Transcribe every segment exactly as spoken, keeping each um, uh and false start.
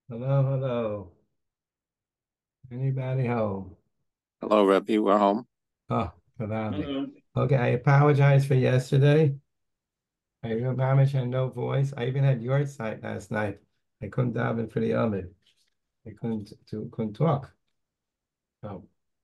Hello, hello. Anybody home? Hello, Rebbe. We're home. Oh, Kalani. Hello. Okay, I apologize for yesterday. I remember had no voice. I even had your site last night. I couldn't daven for the Amid. I couldn't to couldn't talk. So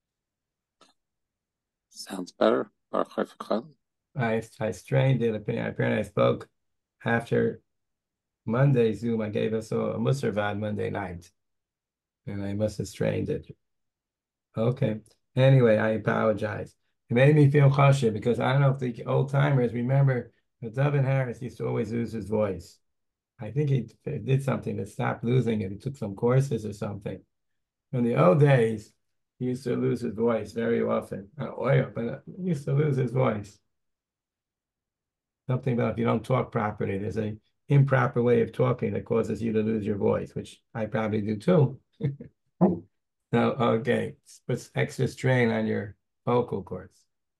Sounds better. Baruch Hu. I I strained it. Apparently, apparently I spoke after Monday Zoom. I gave us a, a Musarvad Monday night, and I must have strained it. Okay. Anyway, I apologize. It made me feel cautious because I don't know if the old timers remember that Devin Harris used to always lose his voice. I think he did something to stop losing it. He took some courses or something. In the old days, he used to lose his voice very often. Not oil, but uh, he used to lose his voice. Something about if you don't talk properly, there's a improper way of talking that causes you to lose your voice, which I probably do too. So, okay, puts extra strain on your vocal cords.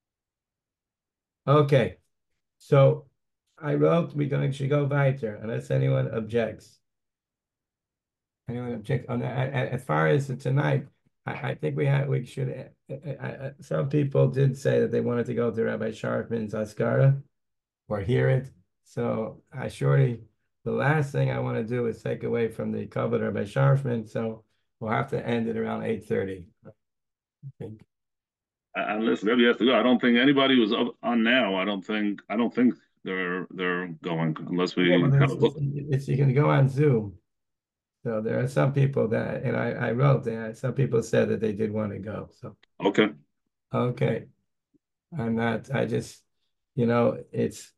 Okay, so I wrote we're going to go weiter unless anyone objects. Anyone object on that? As far as tonight, I, I think we had we should. I, I, some people did say that they wanted to go to Rabbi Sharfman's Askara or hear it. So I surely the last thing I want to do is take away from the cover of Rabbi Sharfman. So we'll have to end it around eight thirty. I think. And listen, maybe has to go. I don't think anybody was up on now. I don't think. I don't think they're they're going unless Yeah, well, we have there's, a it's, book. it's you can go on Zoom. So there are some people that, and I, I wrote that some people said that they did want to go. So, Okay. okay. I'm not, I just, you know, it's,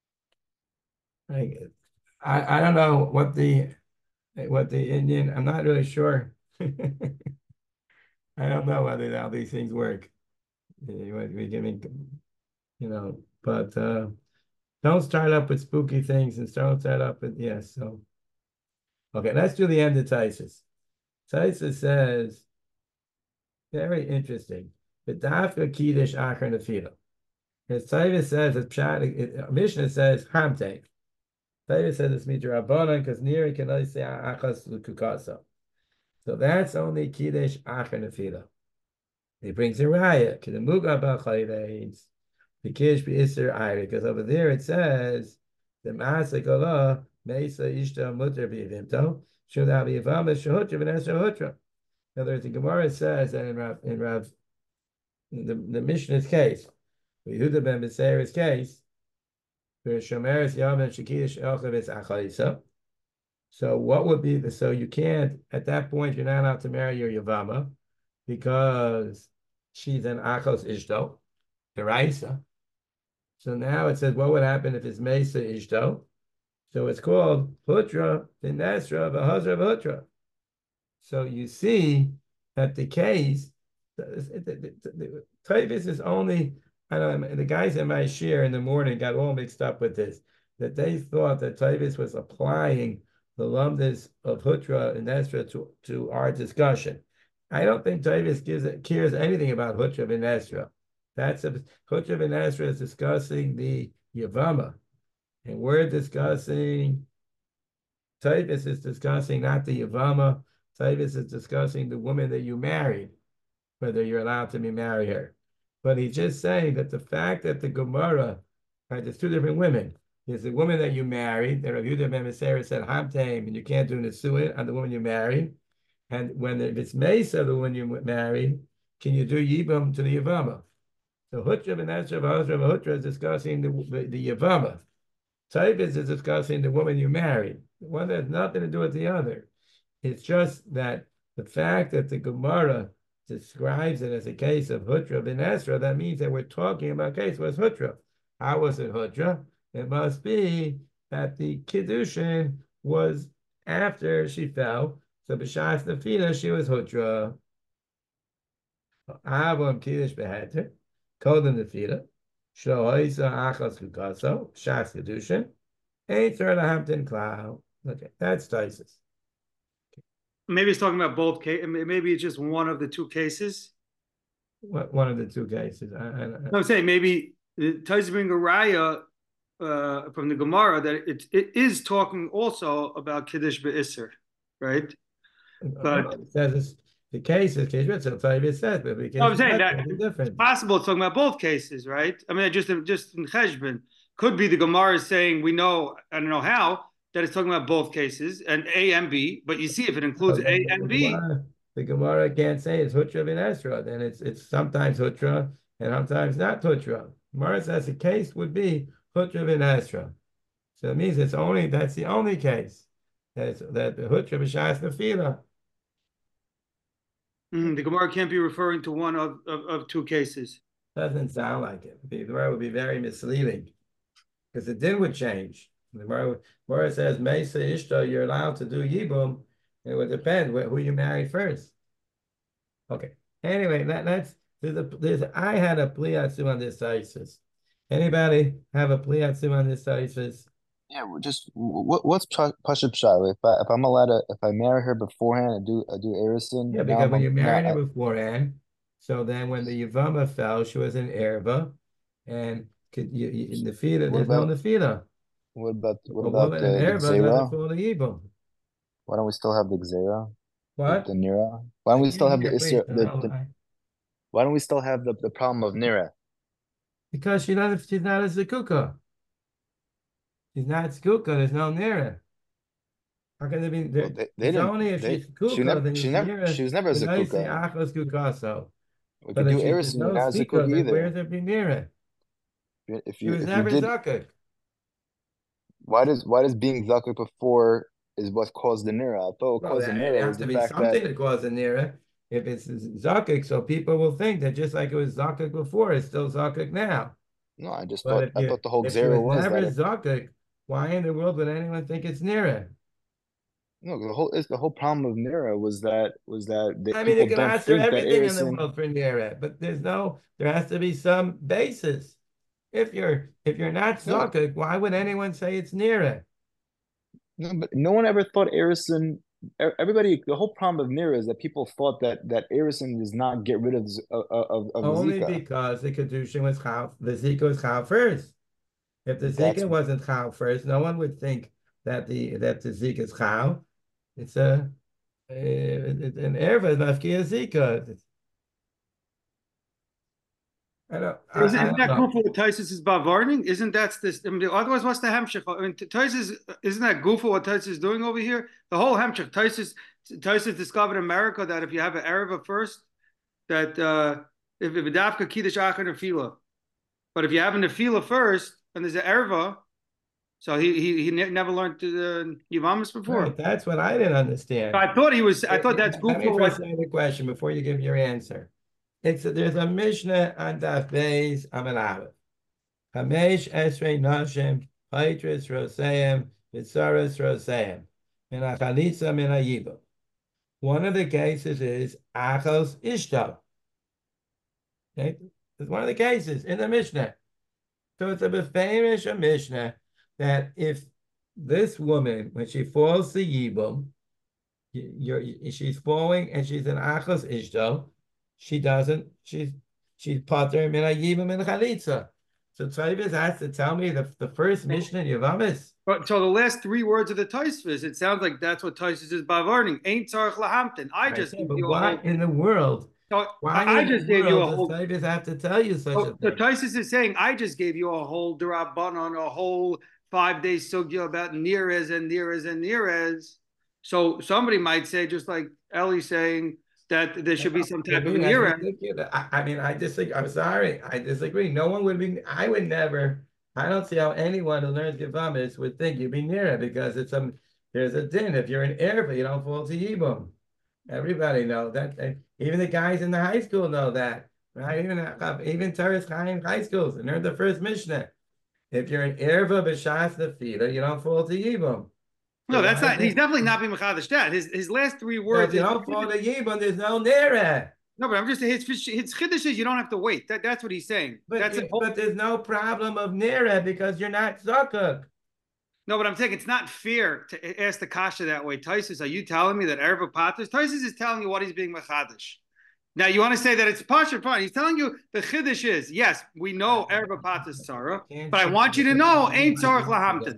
I, I, I don't know what the, what the Indian, I'm not really sure. I don't know whether how these things work. We we giving, you know, but uh, don't start up with spooky things and don't start up with, yes. So, okay, let's do the end of Tysus. Tysus says, very interesting. The dafka kiddush achar nefila. His Tavis says, it's pshat, Mishnah says, hamte. Tavis says it's midrabanan because near can only say achas lukukasa. So that's only kiddush achar nefila. He brings a raya. Kedemuga b'chayreis. The kiddush b'isser ayre. Because over there it says, the maasik Allah, meisa ishta mutter b'yivimto, should have yivama shahutra v'nesra hutra. In other words, the Gemara says that in Rav, in Rav, in the, the Mishnah's case, Yehuda ben Beseir's case, so what would be the, so you can't, at that point, you're not allowed to marry your Yavama because she's an Achos Ishto, Deraisa. So now it says, what would happen if it's Mesa Ishto? So it's called Putra, Vinesra, Vahazra, Putra. So you see that the case, Tavis is only, I don't know, the guys in my share in the morning got all mixed up with this, that they thought that Tavis was applying the lumdis of Hutra and Esra to, to our discussion. I don't think Tavis gives cares anything about Hutra and Esra. That's a Hutra and Esra is discussing the Yavama, and we're discussing Tavis is discussing not the Yavama. Tavis is discussing the woman that you married, whether you're allowed to be marry her. But he's just saying that the fact that the Gemara, right, there's two different women. There's the woman that you married, that Rav Yehuda ben Meseira said Hamtaim, and you can't do Nisuin on the woman you married. And when if it's Mesa, the woman you married, can you do Yibam to the Yavama? So Hutra ben Esra V'Hazra Hutra is discussing the, the, the Yavama. Tavis is discussing the woman you married. One has nothing to do with the other. It's just that the fact that the Gemara describes it as a case of Hutra ben Esra, that means that we're talking about a case was Hutra. How was it Hutra? It must be that the Kiddushin was after she fell. So B'shas Nefila, she was Hutra. Avon Kiddush Beheter, Kodem Nefila, Shloisa Achas Kukaso, Shas Kiddushin, Eitzar Lahamtin Klau. Okay, that's Tysus. Maybe it's talking about both cases. Maybe it's just one of the two cases. One of the two cases. I, I, No, I'm saying maybe Tyson bring a raya uh, from the Gemara that it, it is talking also about Kiddush Be'isr, right? But- No, it says it's the case is case, so Tavis says, but because I'm saying that it's it's different. possible it's talking about both cases, right? I mean, just just in Cheshbon could be the Gemara is saying we know, I don't know how, that it's talking about both cases and A and B, but you see if it includes But A the and B. Gemara- The Gemara can't say it's Hutra bin Esra, then it's it's sometimes Hutra and sometimes not Hutra. Gemara says the case would be Hutra bin Esra. So it means it's only that's the only case. That's that the Hutra b'shas nefila. Mhm, the Gemara can't be referring to one of, of, of two cases. Doesn't sound like it. The Gemara would be very misleading because the din would change. The Gemara, Gemara says Mesa Ishta, you're allowed to do Yibum. It would depend wh- who you married first. Okay. Anyway, that, that's there's a there's I had a pliatsu on this isis. Anybody have a pliatsu on this isis? Yeah, we're just what what's Pasha Pshat? If I if I'm allowed to if I marry her beforehand and do I do Arison, Yeah, now because I'm when you now married I, her beforehand, so then when the Yavama fell, she was an erva, and could you, you in the fila, what there's no about nefila. what about what A about woman the an the erva doesn't Gzera? fall to Yibum. Why don't we still have the Gzera? The, What? the Nira? Why don't I we can't still have the hear, please. Isser the, No, the I- why don't we still have the, the problem of Nira? Because she not she's not a zakuka. She's not zakuka. There's no nira. How can there be? There, Well, they, they it's didn't only if they she's she kuka, never then she it's never nira. she was never a Then I say Zakuka. achos kukaso. We But could if do she, there's Arison, no you're not a zika, Zakuka then where's either. there be nira? If She you was if you never did zakuk. why does why does being Zakuk before is what caused the Nira? I thought what Well, caused the that, it Nira has was to the be fact that something to cause a nira. If it's zakuk, so people will think that just like it was zakuk before, it's still zakuk now. no, I just But thought if I you thought the whole if she Gzera was was never that it, zakuk, why in the world would anyone think it's nira? no, the whole it's the whole problem of Nira was that was that the I mean, you people can don't answer think that everything in the Arison. world for nira, but there's no, there has to be some basis. If you're if you're not No, zakuk, why would anyone say it's nira? no, but no one ever thought Arison. e- Everybody, the whole problem of Nira is that people thought that that Arison does not get rid of Z- of of, of the Only Zika. because the kedushin was chal, the zika was chal first. If the That's zika wasn't chal first, no one would think that the that the zika is chal. It's a, a an erva mafkia zika. I don't I, Isn't, I isn't don't that know. Gufa what Taisus is bavarning? Isn't that this? I mean, otherwise, what's the hemshech? I mean, Taisus isn't that Gufa what Taisus is doing over here? The whole hemshech. Taisus Taisus discovered in America that if you have an Arava first, that uh, if if dafka kiddush achar nefila, but if you have a nefila first and there's an erva, so he he he ne- never learned the Yivamis before. Right, that's what I didn't understand. I thought he was. I thought that's Let me Gufa. first What, say the question before you give your answer. It's a, there's a Mishnah on Daf Beis Amud Aleph. Hamesh Esrei Nashim Haitris Roseim Vitzaras Roseim Min Achalitza Min Hayibum. One of the cases is Achos Ishto. Okay, it's one of the cases in the Mishnah. So it's a famous Mishnah that if this woman, when she falls to Yibum, you're, she's falling and she's an Achos Ishto, she doesn't, she's she's Pater Min Hayibum Min Chalitza. So Tzayvis has to tell me the, the first Mishnah in Yavamis. but so the last three words of the Taisvis, it sounds like that's what Taisus is bavarning. Ain't tzarich lahamtin. I just Right, gave but you a why whole. in the world? So Why I, I in just the gave you a world whole. does Tzayvis have to tell you such a So, so thing? Taisus is saying, I just gave you a whole Durabanan, a whole five day sugya about Nirez and Nirez and Nirez. So somebody might say, just like Ellie saying, that there should be some type of I Nirez. disagree. I, I mean, I disagree. I'm sorry. I disagree. No one would be, I would never, I don't see how anyone who learns Gevamis would think you'd be near it because it's a, there's a din. If you're an Erva, you don't fall to Yibum. Everybody knows that. And even the guys in the high school know that. Right? Even even Teres Chaim high schools, and they're the first Mishnah. If you're an Erva b'shas nefila, you don't fall to Yibum. No, So that's why not, he's is it- definitely not being Mechadish that. His, his last three If words. you is- don't fall to Yibum, there's no Nera. No, but I'm just saying, his, his Chiddush is you don't have to wait. That, that's what he's saying. But, That's you- a whole, but there's no problem of Nera because you're not Zakuk. no, but I'm saying it's not fair to ask the Kasha that way. Taisus, are you telling me that Erva Patras? Taisus is telling you what he's being Mechadish. Now, you want to say that it's Pasha, fine. He's telling you the Chiddush is, yes, we know Erva Patras Tzara, but I want you to know, ain't Tzarech Lahamtin.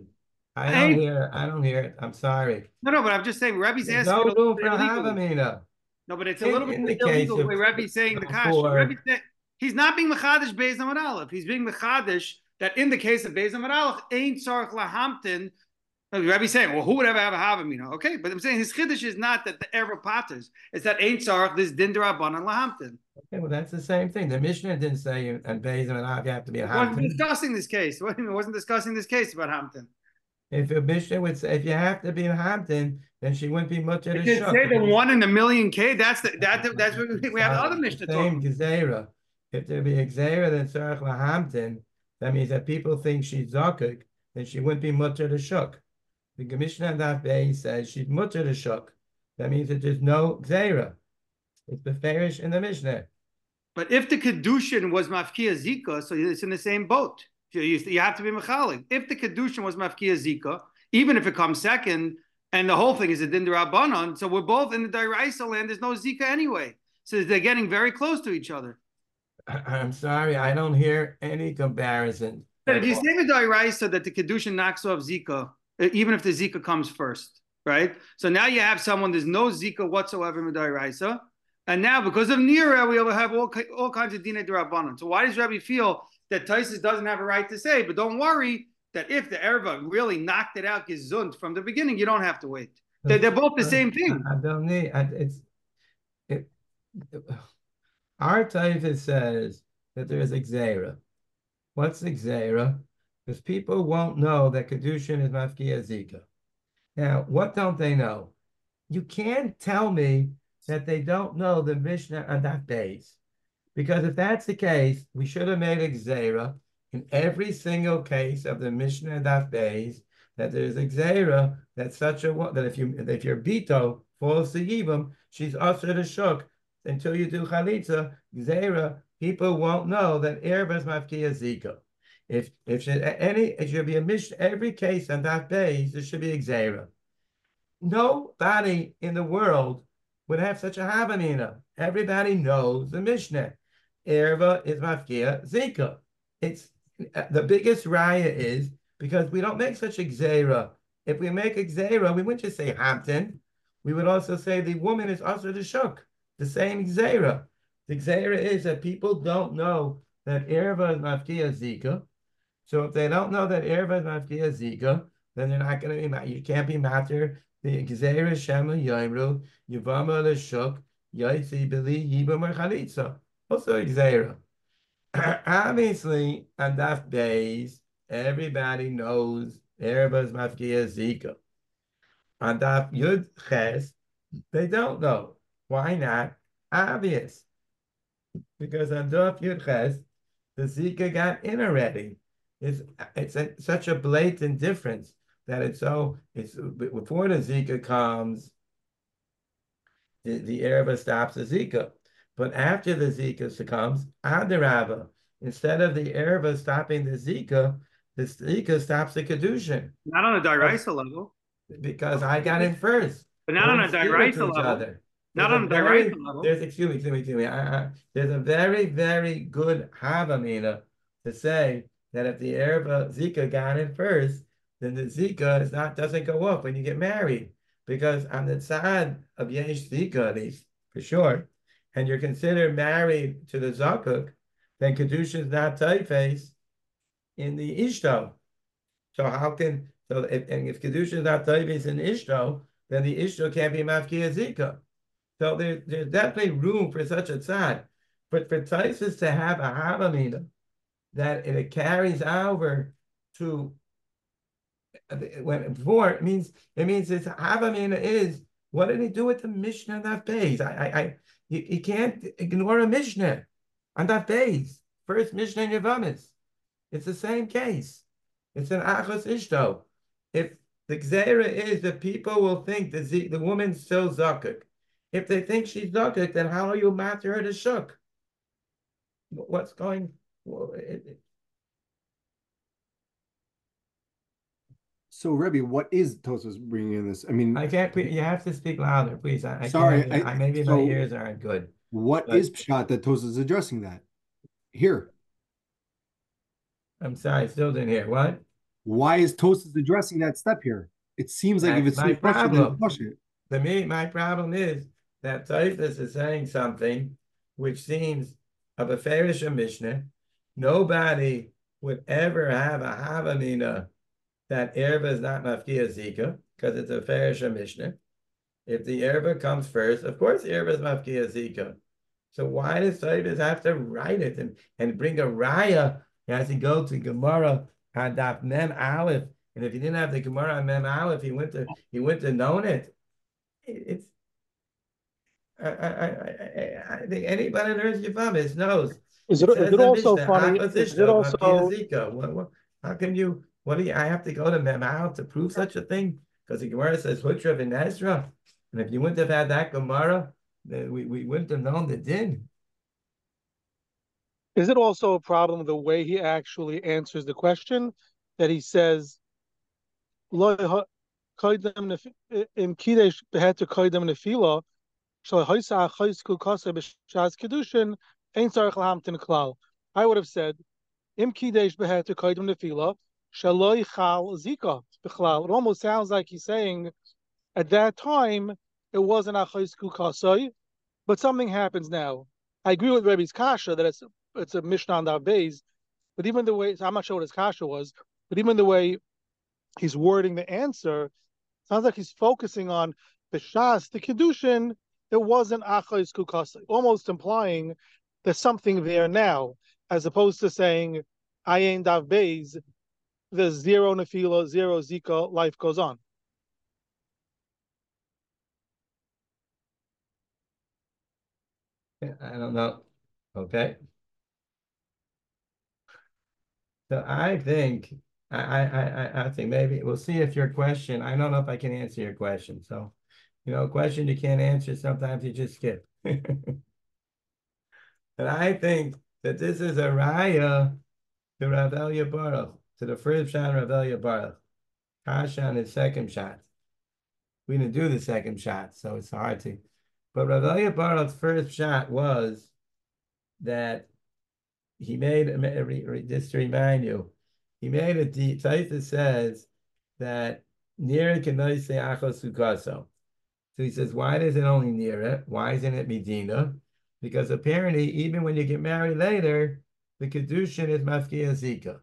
I don't Ain't- hear, I don't hear it. I'm sorry. No, no, but I'm just saying, Rebbe's There's asking no it a little room for bit illegally. Havamina. No, but it's a In, little in bit the case illegal the of way Rebbe's saying the kasha. for Rebbe said he's not being mechadish Beis Amud Aleph. He's being mechadish that in the case of Beis Amud Aleph, ain't tzarich lahamtin. Rebbe's saying, well, who would ever have a havamina? Okay, but I'm saying his chiddush is not that the erev patters. It's that ain't tzarich this din derabanan lahamtin. Okay, well, that's the same thing. The Mishnah didn't say in Beis Amud Aleph you have to be a It wasn't Hampton. discussing this case. It wasn't discussing this case about Hampton. If a Mishnah would say if you have to be a Hampton, then she wouldn't be much of a It did shock. say the one in a million K. That's the that that's what we, we have the other Mishnah Same talking. gezerah. If there be a gezerah then tzarich lahamtin, that means that people think she's zakuk, then she wouldn't be much of a shock. The Mishnah Daf Beis says she's much of a shock. That means that there's no gezerah. It's the farish in the Mishnah. But if the kedushin was mafkia zika, so it's in the same boat. You, you have to be mechalik. If the kedushin was mafkia zika, even if it comes second, and the whole thing is a din derabanan, so we're both in the Dairaisa land. There's no zika anyway, so they're getting very close to each other. I'm sorry, I don't hear any comparison. But if you say the Dairaisa that the kedushin knocks off zika, even if the zika comes first, right? So now you have someone there's no zika whatsoever in the Dairaisa. And now, because of Nira, we will have all, all kinds of Dinei D'Rabbanan. So why does Rabbi feel that Taisus doesn't have a right to say? But don't worry that if the Erva really knocked it out gesund from the beginning, you don't have to wait. They're, they're both the same thing. I, I don't need, I, it's, it, it, our Taisus says that there is a Xera. What's the Xera? Because people won't know that Kedushin is Mafkia Zika. Now, what don't they know? You can't tell me that they don't know the Mishnah on that base. Because if that's the case, we should have made a Xera in every single case of the Mishnah and Daf Beis, that there's a Xera that such a one, that if you if your Bito falls to Yibam, she's usher to Shuk until you do Chalitza, Xera, people won't know that Erev is Mafkia Zika. If if she, any it should be a Mishnah, every case on Daf Beis, there should be a Xera. Nobody in the world would have such a Havamina. Everybody knows the Mishnah. Erva is Mafkia Zika. It's the biggest raya is because we don't make such a Xera. If we make a Xera, we wouldn't just say Hampton. We would also say the woman is also the Shuk. The same Xera. The Xera is that people don't know that Erva is Mafkia Zika. So if they don't know that Erva is Mafkia Zika, then they're not going to be, you can't be matter. The Xera Shema Yomru, Yivama L'Shuk, Yaitzi Bili Yibam or Chalitza. Also Xera. Obviously, on Daf Beis, everybody knows Ereva's Mafkia Zika. On Daf Yud Ches, they don't know. Why not? Obvious. Because on Daf Yud Ches, the Zika got in already. It's, it's a, such a blatant difference that it's so, it's before the Zika comes, the, the Ereva stops the Zika. But after the Zika succumbs, Adarava, instead of the Ereva stopping the Zika, the Zika stops the Kedushin. Not on a Dairaisa level. Because I got in first. But not on a Dairaisa level. Other. Not there's on a very, Dairaisa level. There's, excuse me, excuse me, excuse me. I, I, there's a very, very good Havamina to say that if the Ereva Zika got in first, then the Zika is not doesn't go up when you get married. Because on the side of Yesh Zika, at least, for sure, and you're considered married to the Zakuk, then Kedusha is not Taifes in the Ishto. So how can, so if, and if Kedusha is not Taifes in Ishto, then the Ishto can't be Mafkia Zika. So there, there's definitely room for such a tzad. But for Taisus to have a Havamina, that it carries over to, when before, it means, it means this Havamina is, what did he do with the Mishnah Daf Beis? I, I, I You, you can't ignore a Mishnah on that base. First Mishnah in Yevamis. It's the same case. It's an Achos Ishto. If the Gzera is that people will think the, Z, the woman's still Zakuk. If they think she's Zakuk, then how are you matter her to Shuk? What's going... Well, it, it, So, Rebbe, what is Tosfos bringing in this? I mean, I can't. You have to speak louder, please. I, I sorry, can't, I, I, maybe so my ears aren't good. What but, is Pshat that Tosfos is addressing that? Here. I'm sorry, still didn't hear. What? why is Tosas addressing that step here? It seems like if That's it's my too flush, then problem. flush it. To me, my problem is that Taifus is saying something which seems of a Farish Mishnah. Nobody would ever have a Havamina that Erva is not Mafkia Zika, because it's a Farish Mishnah. If the Erva comes first, of course Erva is Mafkia Zika. So why does Taifus have to write it and, and bring a raya? He has to go to Gemara on Daf Mem Aleph. And if he didn't have the Gemara on Mem Aleph, he went to he went to known it. It's I I I, I think anybody that learns Yavamis knows. Is it, It is says it in also Mishnah, funny? Is opposition it of also Mafkia Zika. What, what, how can you? What do you? I have to go to Mem Aleph to prove such a thing? Because the Gemara says Hutra v'Nezra, and if you wouldn't have had that Gemara, then we, we wouldn't have known the din. is it also a problem the way he actually answers the question, that he says "Lo ha- koydem nef- im kidesh beheter koydem nefila shal hoisa achos kukasa b'shas kedushin ein tzarich lahamtin klal." I would have said im kidesh beheter koydem nefila shal lo yichal zika b'chlal. It almost sounds like he's saying at that time it wasn't achos kukasai, but something happens now. I agree with Rebbe's kasha that it's it's a Mishnah on the Beis, but even the way, I'm not sure what his kasha was, but even the way he's wording the answer, sounds like he's focusing on the Shas, the Kedushin, it wasn't Achais Kukasai, almost implying there's something there now, as opposed to saying Ayin Dav Beis, there's zero Nefila, zero Zika, life goes on. I don't know. Okay. So I think I I I I think maybe we'll see if your question. I don't know if I can answer your question. So, you know, a question you can't answer, sometimes you just skip. But I think that this is a raya to Rav Elia Baruch, to the first shot Rav Elia Baruch. Kasha on his second shot. We didn't do the second shot, so it's hard to. But Rav Elia Baruch's first shot was that he made, just to remind you, he made a deep, Taita says that Nira Kanoi Se Achos Sukaso. So he says, why is it only Nira? Why isn't it Medina? Because apparently, even when you get married later, the Kedushin is Mafkia Zika.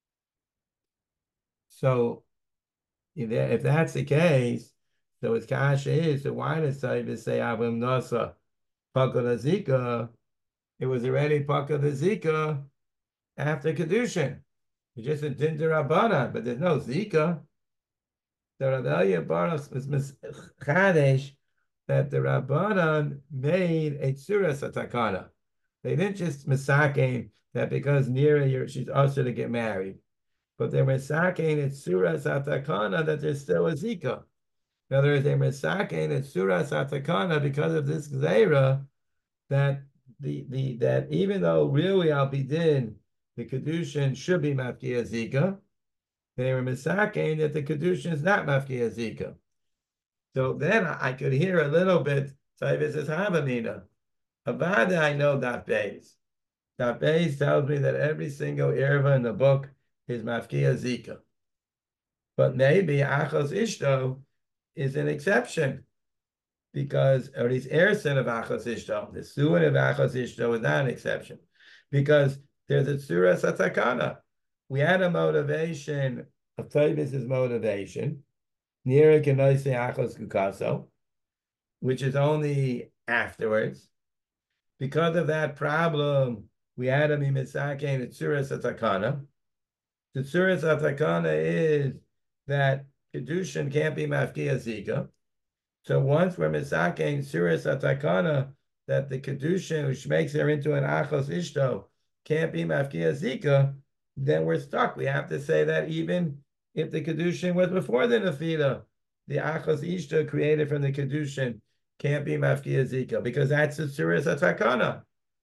So if that's the case, so his kasha is, so why does Taita say Avim Nasa Pakala Zika? It was already Pakala Zika after Kedushin. You just a din derabbanan, but there's no Zika. The Rav Elia Baruch was Chadesh that the Rabbanan made a tzuras atakana. They didn't just misakein that because Nira she's also to get married, but they were misakein a tzuras atakana that there's still a Zika. In other words, they were misakein a tzuras atakana because of this gzeira that the the that even though really al bidin the kedushin should be mafkia zika, they were misakein that the kedushin is not mafkia zika. So then I could hear a little bit. Taivus is havamina. Avada I know that base. That base tells me that every single erva in the book is mafkia zika. But maybe achos ishto is an exception. Because, or he's Erson of Achos Ishto. The Suin of Achos Ishto is not an exception. Because there's a Surah Satakana. We had a motivation of Taibis' motivation, Nira Kenoise Achos Kukaso, which is only afterwards. Because of that problem, we had a Mimisake and a Surah Satakana. The Surah Satakana is that Kedushin can't be Mafkia Zika. So once we're misakein suras atakana that the kedushin, which makes her into an achos ishto, can't be mafkia zika, then we're stuck. We have to say that even if the kedushin was before the nefila, the achos ishto created from the kedushin can't be mafkia zika because that's the suras atakana.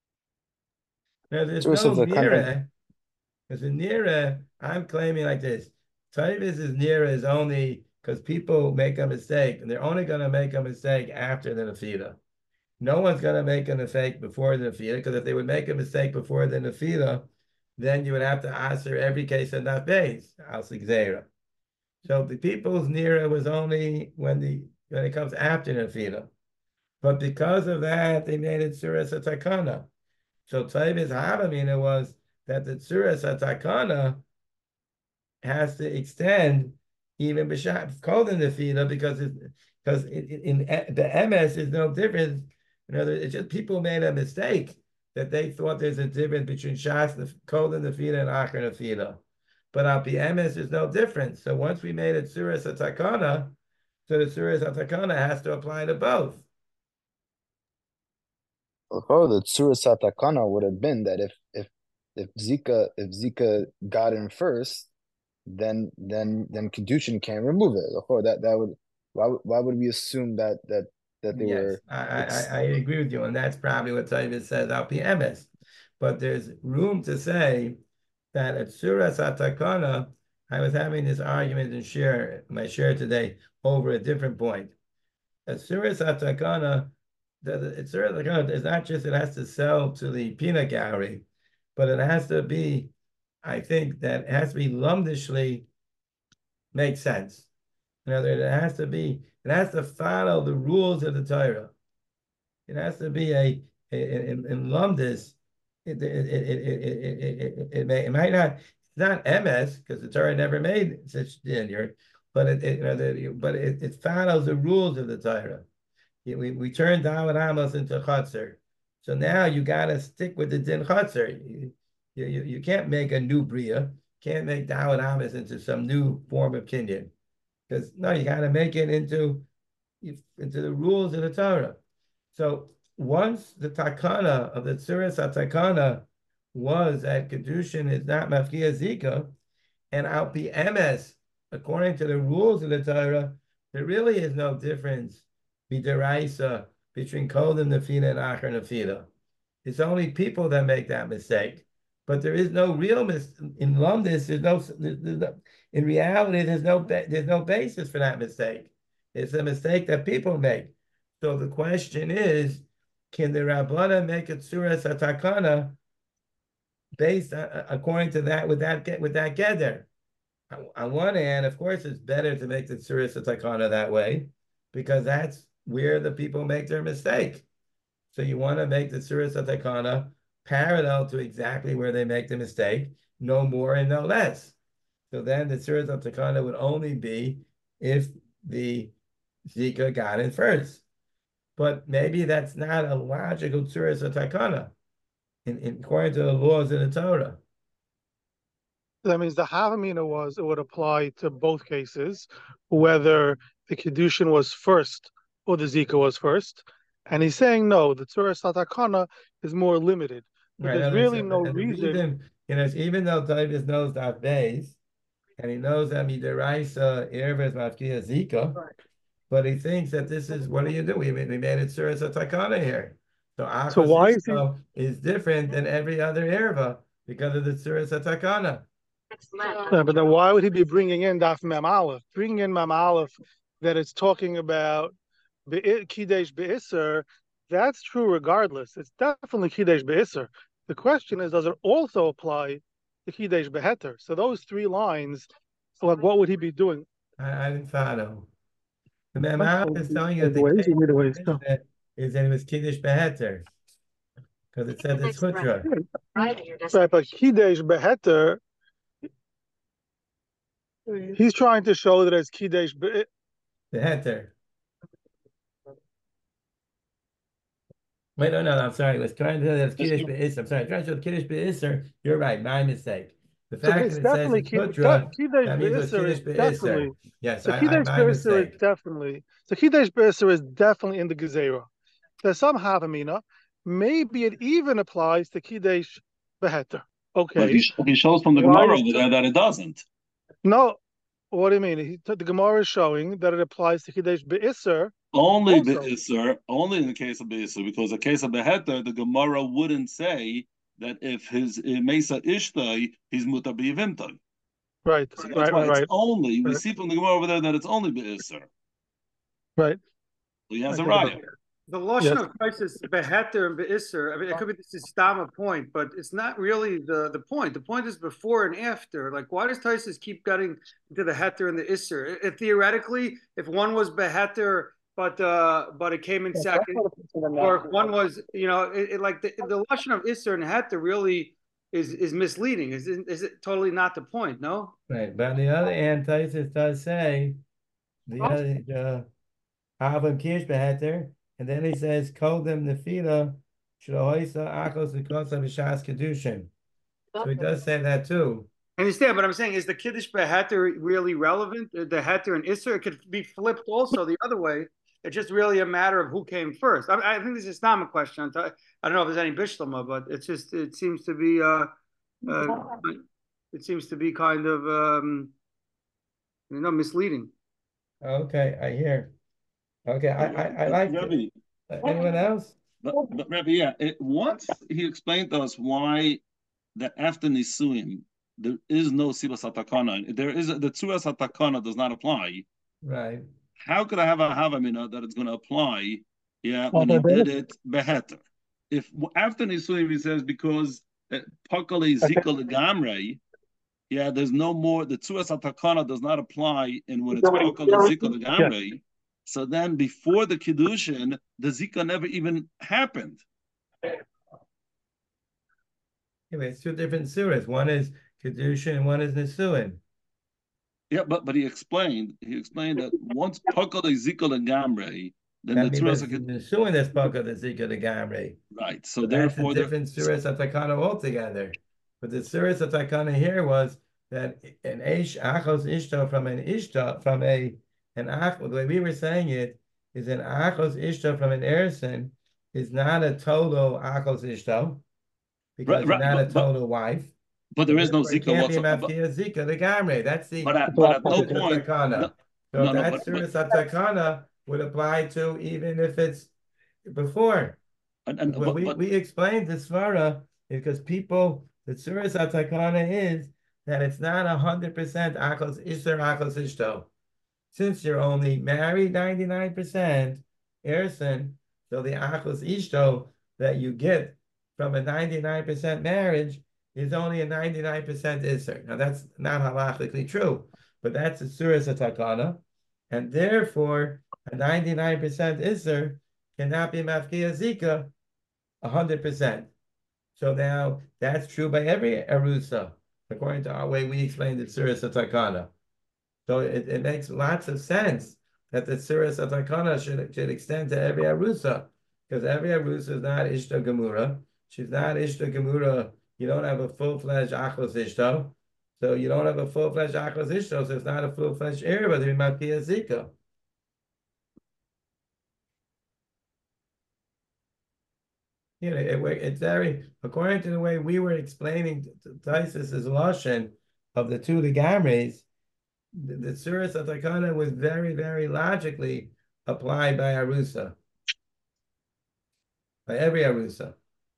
Now there's Surah no Atakana. nira. Because in nira, I'm claiming like this: Taivus is nira is only because people make a mistake, and they're only going to make a mistake after the nefila. No one's going to make a mistake before the nefila, because if they would make a mistake before the nefila, then you would have to answer every case of that base, al sigzera. So the people's nira was only when the when it comes after nefila. But because of that, they made it suras atakana. So Taibis Havamina was that the suras atakana has to extend even b'shat called in the fila because it, because it, in, in the M S is no difference. In other, it's just people made a mistake that they thought there's a difference between shas the called in the fila and acher the fila, but al pi M S is no difference. So once we made it suras atakana, so the suras atakana has to apply to both. Oh, the Tsura Satakana would have been that if if if Zika if Zika got in first, then then then Kedushin can't remove it. Oh, that that would why why would we assume that that that they Yes, were? I, I I agree with you, and that's probably what Taibis says al pi M S. But there's room to say that at Surah Satakana, I was having this argument in share my share today over a different point. At Surah Satakana, the it's Surah Satakana is not just it has to sell to the peanut gallery, but it has to be, I think that it has to be lumdishly make sense. In other words, it has to be, it has to follow the rules of the Torah. It has to be a, a in, in lumdis. It it it it it it, it, it, may, it might not. It's not M S because the Torah never made such tenure, but it, it you know, the, but it, it follows the rules of the Torah. We we turned Dawud Amos into Chatzar, so now you got to stick with the din Chatzar. You, you you can't make a new bria. Can't make Dawud Amos into some new form of kinyan, because no, you got to make it into into the rules of the Torah. So once the takana of the Tzuras HaTakana was that Kedushin is not Mafkia Zika, and al pi M S, according to the rules of the Torah, there really is no difference b'deraisa between Kodim Nefila and Acher Nefila. It's only people that make that mistake. But there is no real mistake. In Lumdis, there's no, there's no, in reality, there's no, there's no basis for that mistake. It's a mistake that people make. So the question is, can the Rabbana make a Tzuras HaTakana based on, according to that, with that with that Geder? On one hand, of course, it's better to make the Tzuras HaTakana that way, because that's where the people make their mistake. So you want to make the Tzuras HaTakana parallel to exactly where they make the mistake, no more and no less. So then the Tzuras HaTakana would only be if the Zika got in first. But maybe that's not a logical Tzuras HaTakana in, in according to the laws of the Torah. That means the Havamina was, it would apply to both cases, whether the Kedushin was first or the Zika was first. And he's saying, no, the Tzuras HaTakana is more limited. But Right, there's and really and no the reason. reason, you know, even though Taibis knows that base, and he knows that Midaraisa Erva is Mafkia Zika, Right. but he thinks that this is, what do you do? We, we made it Tzuras HaTakana here. So So why is he? Achos is different than every other Erva because of the Tzuras HaTakana. Yeah, but then why would he be bringing in Daf Mem Aleph? Bringing in Mem Aleph that it's talking about Kidesh Be'isser, that's true regardless. It's definitely Kidesh Be'isser. The question is, does it also apply to Kidesh Beheter? So those three lines, like, what would he be doing? I, I didn't follow. The Mem Aleph is telling you that The ways, the the ways, so. is that it was Kiddush Beheter because it said it's Hutra. Right, but Kidesh Beheter, he's trying to show that it's Kidesh Be- Beheter. Wait, no, no, I'm sorry. I was trying to say that it's Kiddush Be'isr. I'm sorry. I'm trying to show Kiddush Be'isr. You're right. My mistake. The So fact it's that it says definitely it's Kid- Hutra, Kidesh that means it's Be'isr Kiddush is Be'isr. definitely. Yes, So I, I, Kidesh my Be'isr mistake. is definitely. So Kidesh Be'isr is definitely in the Gezerah. There's some Havamina. Maybe it even applies to Kidesh Beheter. Okay. But he, he shows from the Why Gemara is- that, that it doesn't. No. What do you mean? He, the Gemara is showing that it applies to Kidesh Be'isr. Only Also. Be'isr, only in the case of Be'isr, because the case of Beheter, the Gemara wouldn't say that if his uh, Mesa Ishtai, he's Mutar B'Yivimtai. Right, So that's right, why right, it's right. only, we Right. see from the Gemara over there that it's only Be'isr. Right. So he has I a get raya. it. The Lashon Yes. of crisis, beheter and beisser, I mean, it could be this is Stama point, but it's not really the, the point. The point is before and after. Like, why does Taisus keep getting into the heter and the isser? It, it, theoretically, if one was beheter, but uh, but it came in second, or if one was, you know, it, it like the, the Lashon of isser and heter really is is misleading. Is is it totally not the point? No. Right, but on the other hand, Taisus does say the other uh, Avim Kish beheter. And then he says, Kodem Nefila, Shloisa Akos Vikosa Vishas Kedushin. So he does say that too. I understand, but I'm saying, is the Kiddush beheter really relevant? The heter and isser, it could be flipped also the other way. It's just really a matter of who came first. I, I think this is not a question. I don't know if there's any bishlama, but it's just, it seems to be, uh, uh, it seems to be kind of, um, you know, misleading. Okay, I hear. Okay, I I, I like Rabbi, it. Uh, anyone else? But, but Rabbi, yeah, it, once he explained to us why that after Nisuim there is no Sibas Atakana, there is a, the Tzuras Atakana does not apply. Right. How could I have a Havamina that it's going to apply? Yeah, when he did it beheter. If after Nisuim he says because Pakale Zikal Gamrei, yeah, there's no more. The Tzuras Atakana does not apply, and when it's Pakale Zikal Gamrei. So then before the Kiddushin, the Zika never even happened. Yeah, it's two different surahs. One is Kiddushin and one is Nisuin. Yeah, but but he explained, he explained that once Pakal Zika and Gamre, then That the means Tzuras Nisuin that's Pakal the Zika the Gamre. right. So, So therefore, that's a different surahs Atakana altogether. But the surahs Atakana here was that an Ish Achos Ishto from an Ishto from a An ach, the way we were saying it is an achos ishto from an erison is not a total achos ishto because right, right, it's not but, a total but, wife. But there is no It Zika can't be whatsoever. mafkia Zika the gamre. That's the But at, but at no point. Takana. No, So no, no, that but, surah but, Takana would apply to even if it's before. and, and, Well, but, we, but, we explained this svara because people, the surah Takana is that it's not a hundred percent achos ishter achos ishto. Since you're only married ninety-nine percent, Erson, so the achos ishto that you get from a ninety-nine percent marriage is only a ninety-nine percent iser. Now that's not halachically true, but that's a surah satakana, and therefore a ninety-nine percent iser cannot be mafkia zika one hundred percent. So now that's true by every erusa, according to our way we explained the surah satakana. So it, it makes lots of sense that the Surah Satakana should, should extend to every Arusa, because every Arusa is not Ishta Gemura. She's not Ishta Gemura. You don't have a full-fledged Achos Ishto. So you don't have a full-fledged Achos Ishto, so it's not a full-fledged Erba, there might be a Zika. You know, it, it's very, according to the way we were explaining Taisus's Lashon of the two Legamres, the, the Surah Satakana was very, very logically applied by Arusa. By every Arusa.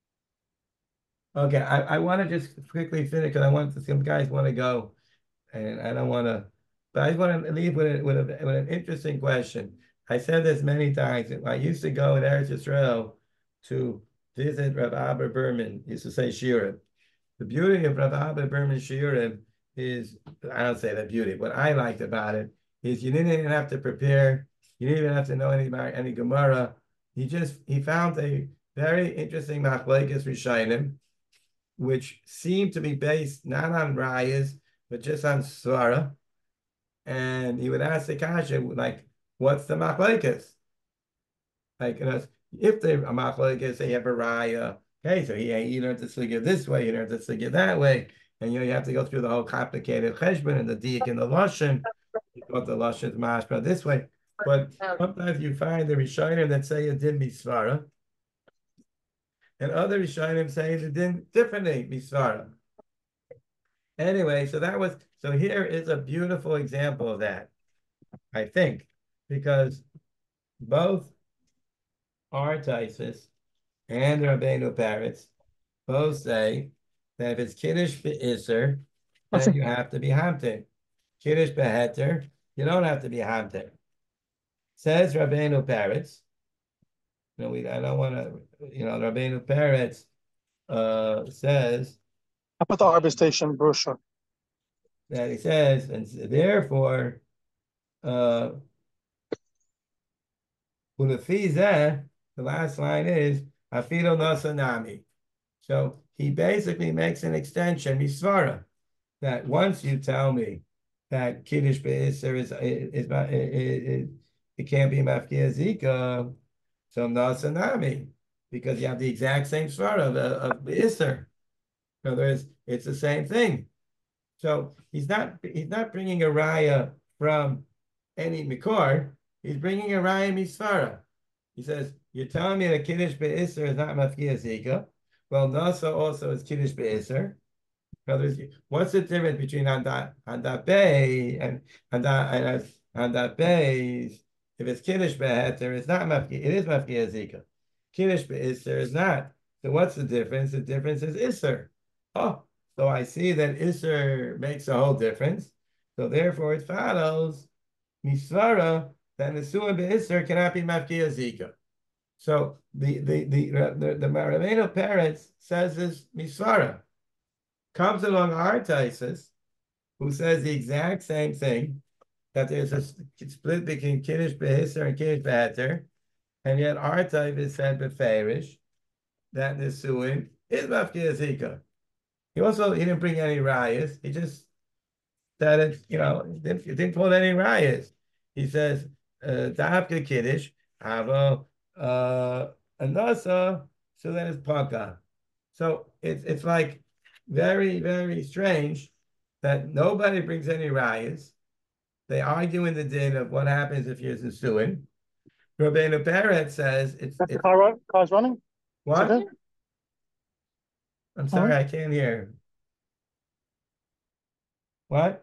Okay, I, I want to just quickly finish because I want to, some guys want to go and I don't want to, but I just want to leave with, a, with, a, with an interesting question. I said this many times. I used to go in Eretz Yisrael to visit Rav Abba Berman, used to say Shirim. The beauty of Rav Abba Berman Shirim is, I don't say the beauty, what I liked about it is you didn't even have to prepare, you didn't even have to know any about any Gemara. He just, he found a very interesting machlekes Rishonim, which seemed to be based not on rayas, but just on svara. And he would ask the kasha, like, what's the machlekes? Like, you know, if they're a machlekes, they have a raya. Okay, so he, he learned to sugya this way, he learned to sugya that way. And you know, you have to go through the whole complicated cheshbon and the diak and the lashon. You thought the lashon is mashma this way. But sometimes you find the Rishonim that say it didn't be svara. And other Rishonim say it didn't differently be svara. Anyway, so that was, so here is a beautiful example of that, I think, because both our Taisus and Rabbeinu Paretz both say that if it's Kiddush be'Isser, then you have to be Hamter. Kiddush be'Heter, you don't have to be Hamter. Says Rabbeinu Paretz, You know, we I don't want to. You know, Rabbeinu Peretz uh, says. I put the arbitration brochure. That he says, and therefore, uh, the last line is Afido Nasanami. So he basically makes an extension, Misvara, that once you tell me that Kiddush Be'isr is, is, is, is, it can't be Mafkia Zika, so Nasanami, because you have the exact same Svara of, of Be'isr. In other words, it's the same thing. So he's not he's not bringing a raya from any mikor. He's bringing a raya misvara. He says, "You're telling me that kiddush be'isr is not mafkia zika. Well, nasa also is kiddush be'isr. In other words, what's the difference between handat handat bay and handat and handat bays? If it's kiddush be'heter, it's not mafkia. It is mafkia zika. Kiddush be'isr is not. So what's the difference? The difference is isr. Oh. So I see that Isser makes a whole difference. So therefore it follows Misvara that Nesua be'Isser cannot be Mafkia Zika. So the the the the, the Rabbeinu Peretz says this Misvara. Comes along our Taisus, who says the exact same thing, that there's a split between Kiddush be'Isser and Kiddush be'Heter, and yet our Taisus said beferish that Nesuin is Mafkia Zika. He also he didn't bring any rayas. He just said it, you know, didn't, didn't quote any rayas. He says, "Da'afka kiddush, avo uh anasa." So then it's paka. So it's it's like very very strange that nobody brings any rayas. They argue in the din of what happens if you're suing. Rabbeinu Peretz says it's, The it's car, car's running? what? Okay. I'm sorry, Huh? I can't hear. What?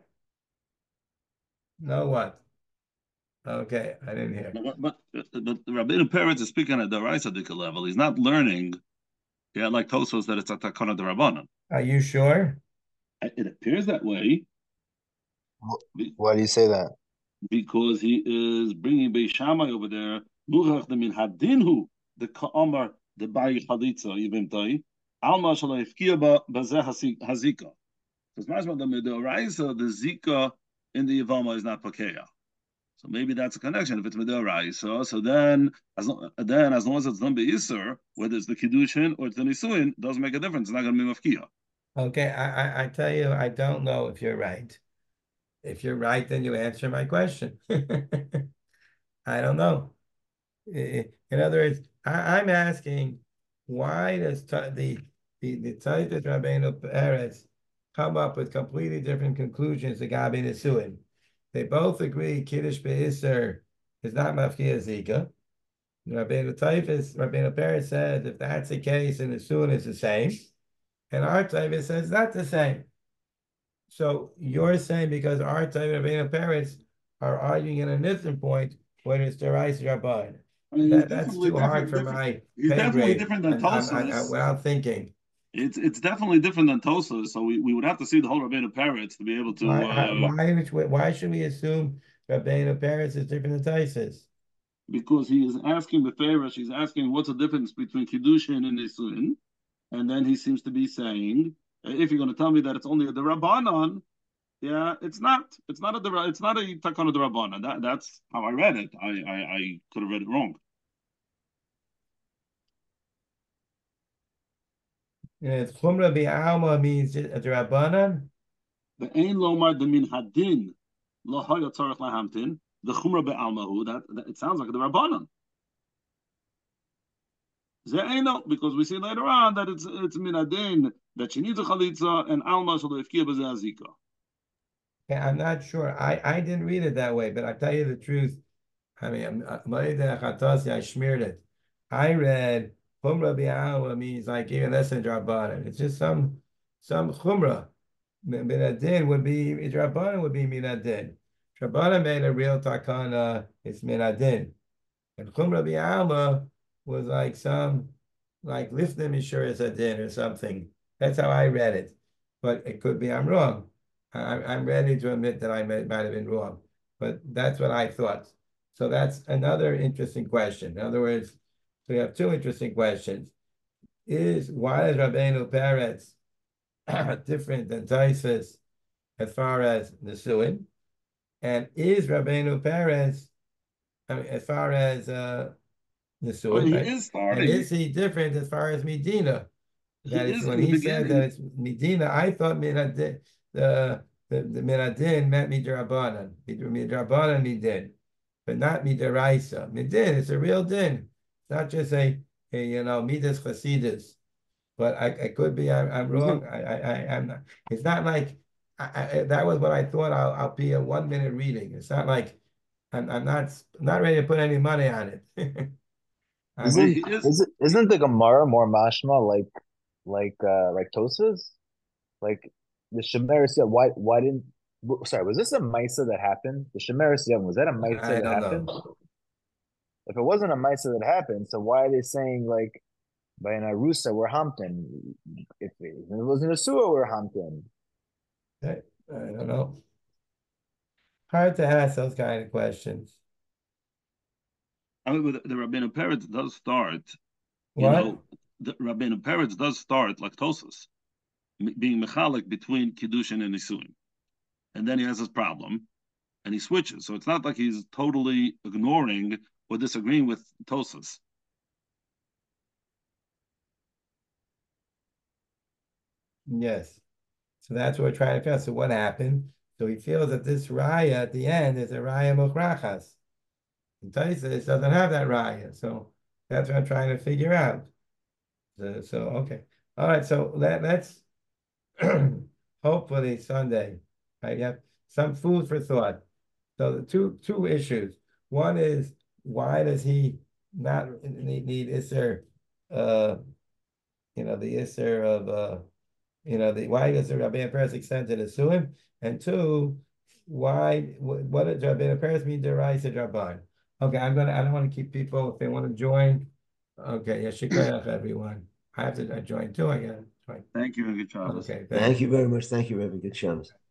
No, what? Okay, I didn't hear. But, but, but Rabbeinu Peretz is speaking at the Raisadika level. He's not learning, yeah, like Tosos, that it's a Takana Darabanan. Are you sure? It appears that way. Why do you say that? Because he is bringing Beis Shammai over there. Muchach the min hadinhu the ka'amar the bayi chalitza even tai alma shalai ifkia ba bazeh hazika. Because masma the midoraisa the zika in the yavama is not pakeya. So maybe that's a connection if it's midoraisa. So then as long, then as long as it's done beiser, whether it's the kiddushin or it's the nisuin, doesn't make a difference. It's not going to be mafkia. Okay, I, I I tell you, I don't know if you're right. If you're right, then you answer my question. I don't know. In other words, I, I'm asking, why does the the the Taitus Rabbeinu Peretz come up with completely different conclusions to Gabi Nesuin? They both agree Kiddush Be'Isser is not Mafkia Zika. Rabbeinu Taitus, Rabbeinu Peretz says if that's the case, then Nesuin is the same. And our Taitus says not the same. So you're saying because our Taitus and Rabbeinu Peretz are arguing in a different point, whether it's Derais Rabban. I mean, That, that's too hard for my He's pay definitely grade. different than I'm- I'm- I'm- Tosos. without thinking. It's it's definitely different than Tosos. So we, we would have to see the whole Rabbeinu Peretz to be able to. Why, Uh, why, why, why should we assume Rabbeinu Peretz is different than Taisus? because he is asking the Beferish, he's asking what's the difference between Kiddushin and Nisuin, and then he seems to be saying, if you're going to tell me that it's only the Rabbanon, yeah, it's not. It's not a it's not a Takana the Rabbanon. That that's how I read it. I I, I could have read it wrong. Yeah, Chumra Bi'alma means a Rabbanan. The Ein Lomar the Min Hadin Lo Haya Tzarech Lahamtin the Chumra Be'almahu. That, that it sounds like the Rabbanon. Ze'eno, because we see later on that it's it's Min Hadin that she needs a chalitza and Alma Shalo Ifkia B'Zeh Azika. Yeah, I'm not sure. I, I didn't read it that way, but I tell you the truth. I mean, I smeared it. I read Chumra Bi'alma means like even less than Rabbanan. It's just some some Chumra. Minadin would be Rabbanan would be Minadin. Rabbanan made a real takana. It's Minadin, and Chumra Bi'alma was like some like Lifnim Mishuras Adin or something. That's how I read it, but it could be I'm wrong. I, I'm ready to admit that I may, might have been wrong, but that's what I thought. So that's another interesting question. In other words, So we have two interesting questions. Is why is Rabbeinu Peretz different than Taisus as far as Nesuin? And is Rabbeinu Peretz, I mean, as far as uh, Nesuin, Well, he right? is starting. And is he different as far as Medina? That He is is when in the he said that beginning. it's Medina. I thought Minadin, the the the Minadin meant Midrabanan, Midrabanan Midin, but not Midaraisa. Midin, it's a real din. It's not just a, a you know Midas Chasidus. But I, I could be I'm, I'm wrong. I, I I I'm not. It's not like I, I, that was what I thought. I'll I'll be a one minute reading. It's not like I'm I'm not not ready to put any money on it. I'm, Isn't He is. is it isn't the Gemara more mashma like like uh like Tosas? Like the Shemer said, why why didn't sorry, was this a Maisa that happened? The Shemer Yavin, was that a Maisa I that don't happened? know. If it wasn't a Maisa that happened, so why are they saying like by an Arusa we're Hampton? If it, if it wasn't a Sua, we're Hampton. I, I don't know. Hard to ask those kind of questions. I mean, the, the Rabbeinu Peretz does start. You What? know, the Rabbeinu Peretz does start like Tosas, being mechalik between Kiddushin and Nisuin. And then he has his problem, and he switches. So it's not like he's totally ignoring or disagreeing with Tosas. Yes. So that's what we're trying to figure out. So what happened? So he feels that this raya at the end is a raya mochrachas. And Taisus doesn't have that raya. So that's what I'm trying to figure out. So, so okay. All right. So let, let's hopefully Sunday, I have some food for thought. So the two two issues. One is why does he not need, need Isser, uh, you know, the Isser of uh you know, the why does the Rabbeinu Peretz extend to the Suim? And two, why what, what does Rabbeinu Peretz mean deraisa draban? Okay, I'm gonna I don't want to keep people if they want to join. Okay, yeah, shikoyach everyone. I have to join too, I gotta join. Thank you and good job. Okay, Thank you very much. Thank you, Rebbe. Good Shabbos.